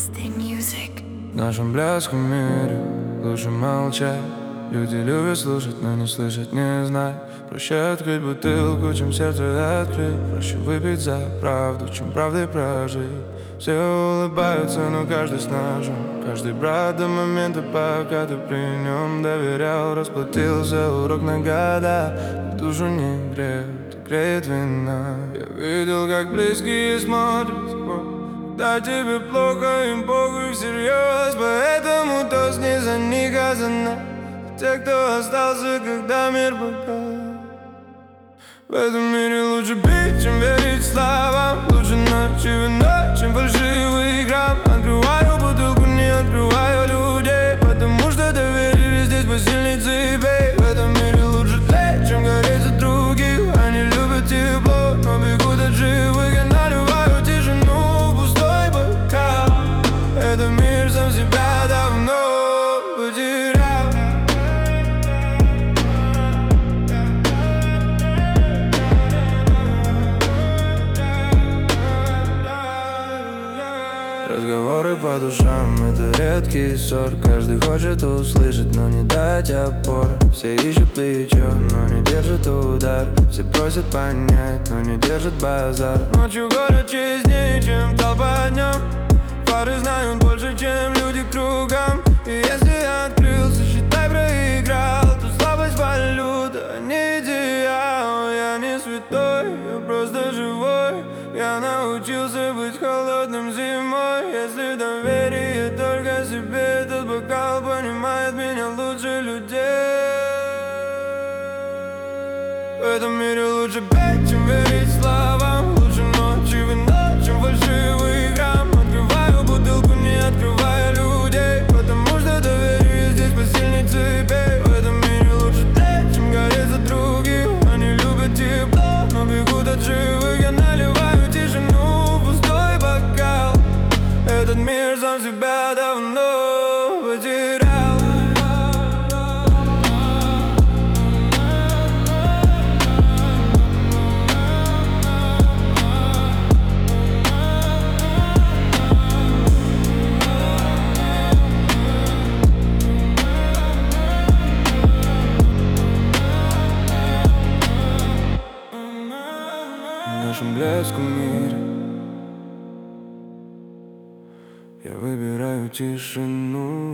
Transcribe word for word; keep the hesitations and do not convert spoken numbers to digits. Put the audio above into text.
В нашем блеском мире лучше молчать. Люди любят слушать, но не слышать, не знать. Проще открыть бутылку, чем сердце открыть. Проще выпить за правду, чем правдой прожить. Все улыбаются, но каждый с ножом. Каждый брат до момента, пока ты при нем доверял. Расплатился урок на года, душу не греет, греет вина. Я видел, как близкие смотрят, да тебе плохо, им похуй всерьез. Поэтому тост не за них, а за нас, те, кто остался, когда мир погас. В этом мире лучше пить, чем верить словам. Лучше ночи вино, чем фальшивый грамм. Открываю бутылку, не открываю людей, потому что доверие здесь посильней цепей. В этом мире лучше тлеть, чем гореть за других. Они любят тепло, но бегут от живых. Я наливаю тишину в пустой бокал. Этот мир сам себя давно потерял. Разговоры по душам — это редкий ссор. Каждый хочет услышать, но не дать опор. Все ищут плечо, но не держат удар. Все просят понять, но не держат базар. Ночью город честнее, чем толпа днем. Фары знают больше, чем люди кругом. И если я открылся, считай, проиграл. Тут слабость валюта, не идеал. Я не святой, я просто живой. Я научился быть холодным зимой. Если доверие только себе, этот бокал понимает меня лучше людей. В этом мире лучше петь, чем верить словам. Лучше ночи вино, чем фальшивый грамм. Открываю бутылку, не открываю людей, потому что доверие здесь посильней цепей. В этом мире лучше тлеть, чем гореть за других. Они любят тепло, но бегут от живых. Я наливаю тишину в пустой бокал. Этот мир сам себя давно потерял. В нашем блеском мире я выбираю тишину.